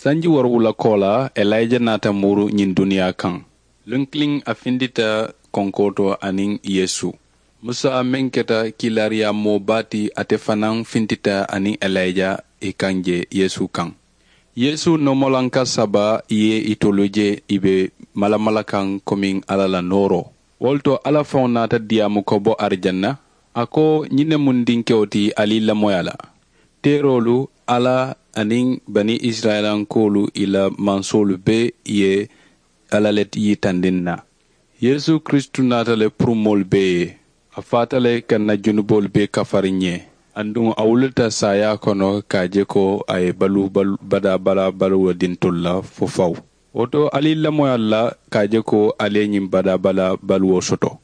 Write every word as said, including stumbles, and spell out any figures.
sanji warwula kola Elijah nata muru nyin dunia kan. Lunkling afindita konkoto aning Yesu. Musa amenketa kilaria mobati atefanang fintita aning Elijah ikanje Yesu kan. Yesu nomolanka saba ye itoloje ibe malamalakan koming alala noro. Wolto ala faunata diamu kobo arjanna. Ako nyine mundinke oti ali lamoyala. Terolu ala aning bani Israelan kolu ila mansolu be ye alalet yitandinna. Yesu Kristu natale prumol be afatale kanna junubol be kafarinye. Andung awulita saya kono kaje ko ay balu balu bada bala balu wadintulla fofaw. Oto ali lamoyala kaje ko ale nyim bada bala balu soto.